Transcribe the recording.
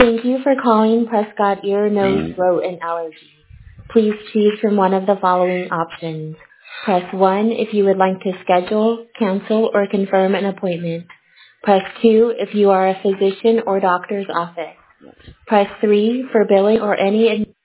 Thank you for calling Prescott Ear, Nose, Throat, and Allergy. Please choose from one of the following options. Press 1 if you would like to schedule, cancel, or confirm an appointment. Press 2 if you are a physician or doctor's office. Press 3 for billing or any